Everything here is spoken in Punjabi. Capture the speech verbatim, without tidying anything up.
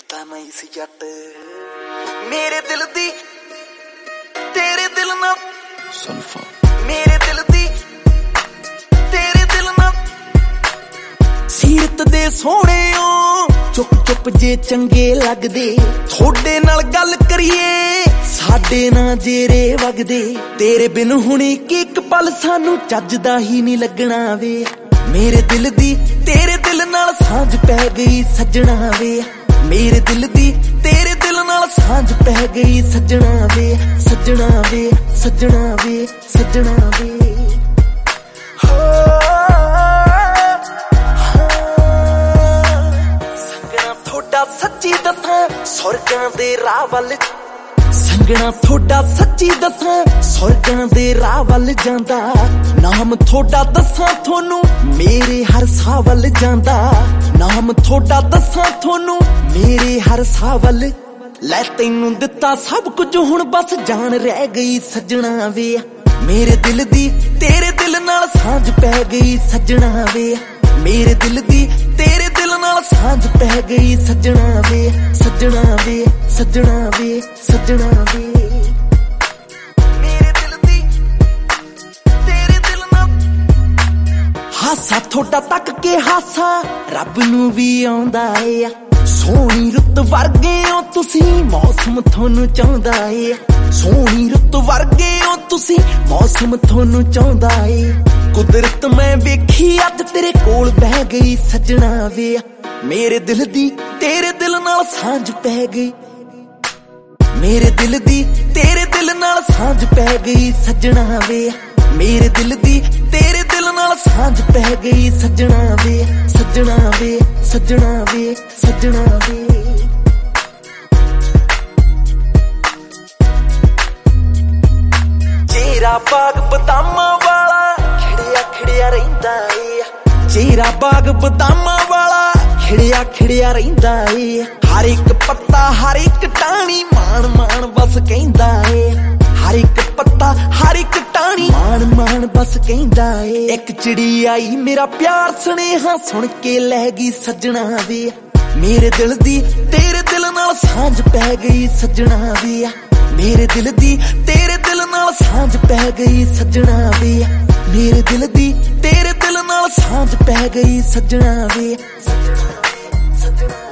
ਤਾਂ ਨਹੀਂ ਸੀ ਜੱਟ ਮੇਰੇ ਦਿਲ ਦੀ ਤੇਰੇ ਦਿਲ ਨਾਲ ਸੁਲਫਾ ਮੇਰੇ ਦਿਲ ਦੀ ਤੇਰੇ ਦਿਲ ਨਾਲ ਸੀਰਤ ਦੇ ਸੋਹਣਿਓ ਚੁੱਪ ਚੁੱਪ ਜੇ ਚੰਗੇ ਲੱਗਦੇ ਥੋੜੇ ਨਾਲ ਗੱਲ ਕਰੀਏ ਸਾਡੇ ਨਾ ਜੇਰੇ ਵਗਦੇ ਤੇਰੇ ਬਿਨ ਹੁਣ ਇੱਕ ਪਲ ਸਾਨੂੰ ਚੱਜਦਾ ਹੀ ਨਹੀਂ ਲੱਗਣਾ ਵੇ ਮੇਰੇ ਦਿਲ ਦੀ ਤੇਰੇ ਦਿਲ ਨਾਲ ਸਾਂਝ ਪੈ ਗਈ ਸੱਜਣਾ ਵੇ ਮੇਰੇ ਦਿਲ ਦੀ ਤੇਰੇ ਦਿਲ ਨਾਲ ਸਾਂਝ ਪੈ ਗਈ ਸੱਜਣਾ ਵੇ ਸੱਜਣਾ ਵੇ ਸੱਜਣਾ ਵੇ ਸੱਜਣਾ ਵੇ ਸੰਗਣਾ ਥੋੜਾ ਸੱਚੀ ਦੱਸਾਂ ਸੁਰਗਾਂ ਦੇ ਰਾਹ ਵੱਲ ਸੰਗਣਾ ਥੋੜਾ ਸੱਚੀ ਦੱਸਾਂ ਸੁਰਗਾਂ ਦੇ ਰਾਹ ਵੱਲ ਜਾਂਦਾ ਨਾਮ ਥੋੜਾ ਦੱਸਾਂ ਤੁਹਾਨੂੰ ਮੇਰੇ ਹਰ ਸਾਹ ਵੱਲ ਜਾਂਦਾ ਨਾਮ ਥੋੜਾ ਦੱਸਾਂ ਤੁਹਾਨੂੰ ਮੇਰੇ ਹਰ ਸਾਹ ਵੱਲ ਲੈ ਤੈਨੂੰ ਦਿੱਤਾ ਸਭ ਕੁਝ ਹੁਣ ਬਸ ਜਾਨ ਰਹਿ ਗਈ ਸੱਜਣਾ ਵੇ ਮੇਰੇ ਦਿਲ ਦੀ ਤੇਰੇ ਦਿਲ ਨਾਲ ਸਾਂਝ ਪੈ ਗਈ ਸੱਜਣਾ ਵੇ ਮੇਰੇ ਦਿਲ ਦੀ ਤੇਰੇ ਦਿਲ ਨਾਲ ਸਾਂਝ ਪੈ ਗਈ ਸੱਜਣਾ ਵੇ ਸੱਜਣਾ ਵੇ ਸੱਜਣਾ ਵੇ ਸੱਜਣਾ ਵੇ ਮੇਰੇ ਦਿਲ ਦੀ ਤੇਰੇ ਦਿਲ ਨਾਲ ਹਾਸਾ ਥੋੜਾ ਤੱਕ ਕੇ ਹਾਸਾ ਰੱਬ ਨੂੰ ਵੀ ਆਉਂਦਾ ਏ ਸੋਹਣੀ ਰੁੱਤ ਵਰਗੇ ਹੋ ਤੁਸੀਂ ਮੌਸਮ ਤੁਹਾਨੂੰ ਚਾਹੁੰਦਾ ਏ ਸੋਹਣੀ ਰੁੱਤ ਵਰਗੇ ਹੋ ਤੁਸੀਂ ਮੌਸਮ ਤੁਹਾਨੂੰ ਚਾਹੁੰਦਾ ਏ ਕੁਦਰਤ ਮੈਂ ਵੇਖੀ ਅੱਜ ਤੇਰੇ ਕੋਲ ਬਹਿ ਗਈ ਸੱਜਣਾ ਵੇ ਮੇਰੇ ਦਿਲ ਦੀ ਤੇਰੇ ਦਿਲ ਨਾਲ ਸਾਂਝ ਪੈ ਗਈ ਮੇਰੇ ਦਿਲ ਦੀ ਤੇਰੇ ਦਿਲ ਨਾਲ ਸਾਂਝ ਪੈ ਗਈ ਸੱਜਣਾ ਵੇ ਮੇਰੇ ਦਿਲ ਦੀ ਤੇਰੇ ਦਿਲ ਨਾਲ ਸਾਂਝ ਪੈ ਗਈ ਸੱਜਣਾ ਵੇ ਸੱਜਣਾ ਵੇ ਸੱਜਣਾ ਵੇ ਸੱਜਣਾ ਵੇ ਚਿਹਰਾ ਬਾਗ ਬਦਾਮਾਂ ਵਾਲਾ ਖਿੜਿਆ ਖਿੜਿਆ ਰਹਿੰਦਾ ਏ ਚਿਹਰਾ ਬਾਗ ਬਦਾਮਾਂ ਵਾਲਾ ਖਿੜਿਆ ਖਿੜਿਆ ਰਹਿੰਦਾ ਏ ਹਰ ਇੱਕ ਪੱਤਾ ਹਰ ਇੱਕ ਟਾਹਣੀ ਮਾਣ ਮਾਣ ਬਸ ਕਹਿੰਦਾ ਏ ਹਰ ਇੱਕ ਪੱਤਾ ਹਰ ਇੱਕ ਟਾਹਣੀ ਮਾਣ ਮਾਣ ਬਸ ਕਹਿੰਦਾ ਏ ਇੱਕ ਚਿੜੀ ਆਈ ਮੇਰਾ ਪਿਆਰ ਸੁਨੇਹਾ ਸੁਣ ਕੇ ਲੈ ਗਈ ਸੱਜਣਾ ਵੇ ਮੇਰੇ ਦਿਲ ਦੀ ਤੇਰੇ ਦਿਲ ਨਾਲ ਸਾਂਝ ਪੈ ਗਈ ਸੱਜਣਾ ਵੇ ਮੇਰੇ ਦਿਲ ਦੀ ਤੇਰੇ ਦਿਲ ਨਾਲ ਸਾਂਝ ਪੈ ਗਈ ਸੱਜਣਾ ਵੇ ਮੇਰੇ ਦਿਲ ਦੀ ਤੇਰੇ ਦਿਲ ਨਾਲ ਸਾਂਝ ਪੈ ਗਈ ਸੱਜਣਾ ਵੇ ਸੱਜਣਾ